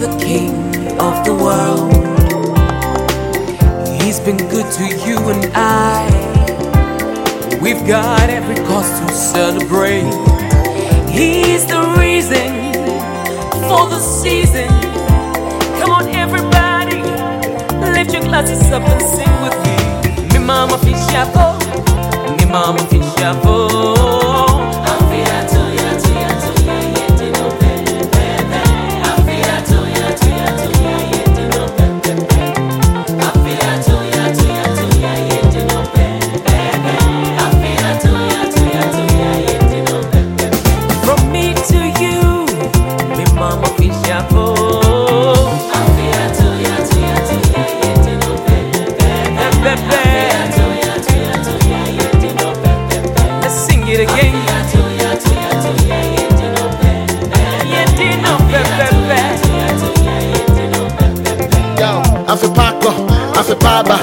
the King of the world. He's been good to you and I. We've got every cause to celebrate. He's the reason for the season. Come on everybody, lift your glasses up and sing with me. Mi mama fi chavo, mi mama fi chavo.